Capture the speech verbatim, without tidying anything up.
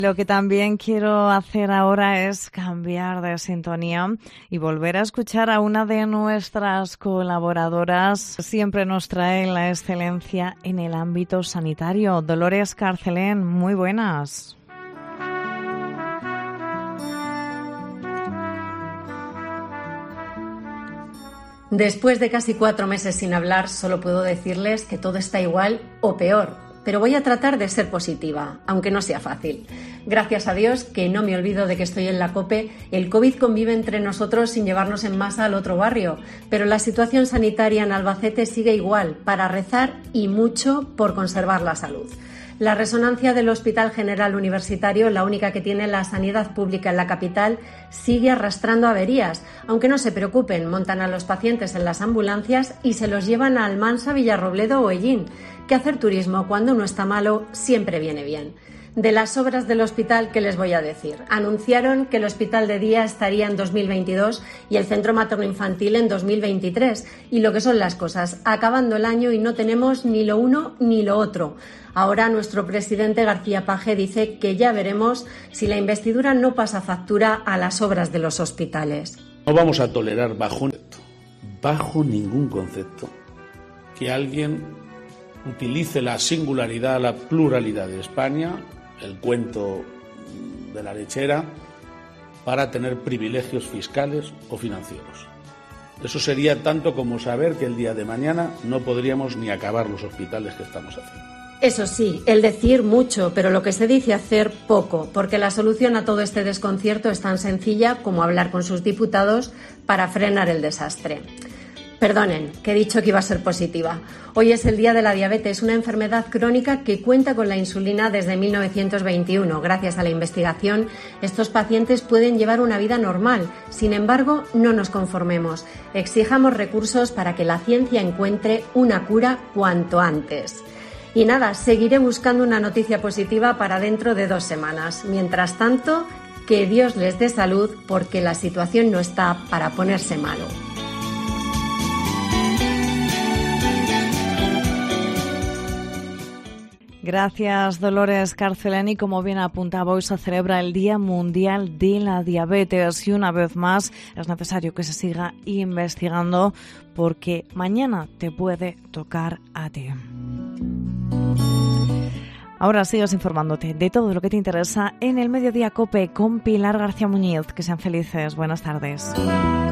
Lo que también quiero hacer ahora es cambiar de sintonía y volver a escuchar a una de nuestras colaboradoras. Siempre nos trae la excelencia en el ámbito sanitario. Dolores Carcelén, muy buenas. Después de casi cuatro meses sin hablar, solo puedo decirles que todo está igual o peor, pero voy a tratar de ser positiva, aunque no sea fácil. Gracias a Dios que no me olvido de que estoy en la COPE, el COVID convive entre nosotros sin llevarnos en masa al otro barrio, pero la situación sanitaria en Albacete sigue igual, para rezar y mucho por conservar la salud. La resonancia del Hospital General Universitario, la única que tiene la sanidad pública en la capital, sigue arrastrando averías. Aunque no se preocupen, montan a los pacientes en las ambulancias y se los llevan a Almansa, Villarrobledo o Ellín, que hacer turismo cuando uno está malo siempre viene bien. De las obras del hospital, ¿qué les voy a decir? Anunciaron que el hospital de día estaría en dos mil veintidós y el centro materno-infantil en dos mil veintitrés. Y lo que son las cosas, acabando el año y no tenemos ni lo uno ni lo otro. Ahora nuestro presidente García Page dice que ya veremos si la investidura no pasa factura a las obras de los hospitales. No vamos a tolerar bajo, bajo ningún concepto que alguien utilice la singularidad, la pluralidad de España, el cuento de la lechera, para tener privilegios fiscales o financieros. Eso sería tanto como saber que el día de mañana no podríamos ni acabar los hospitales que estamos haciendo. Eso sí, el decir mucho, pero lo que se dice hacer poco, porque la solución a todo este desconcierto es tan sencilla como hablar con sus diputados para frenar el desastre. Perdonen, que he dicho que iba a ser positiva. Hoy es el Día de la Diabetes, una enfermedad crónica que cuenta con la insulina desde mil novecientos veintiuno. Gracias a la investigación, estos pacientes pueden llevar una vida normal. Sin embargo, no nos conformemos. Exijamos recursos para que la ciencia encuentre una cura cuanto antes. Y nada, seguiré buscando una noticia positiva para dentro de dos semanas. Mientras tanto, que Dios les dé salud, porque la situación no está para ponerse malo. Gracias, Dolores Carcelén. Y como bien apuntaba, hoy se celebra el Día Mundial de la Diabetes y una vez más es necesario que se siga investigando porque mañana te puede tocar a ti. Ahora sigues informándote de todo lo que te interesa en el Mediodía COPE con Pilar García Muñiz. Que sean felices. Buenas tardes.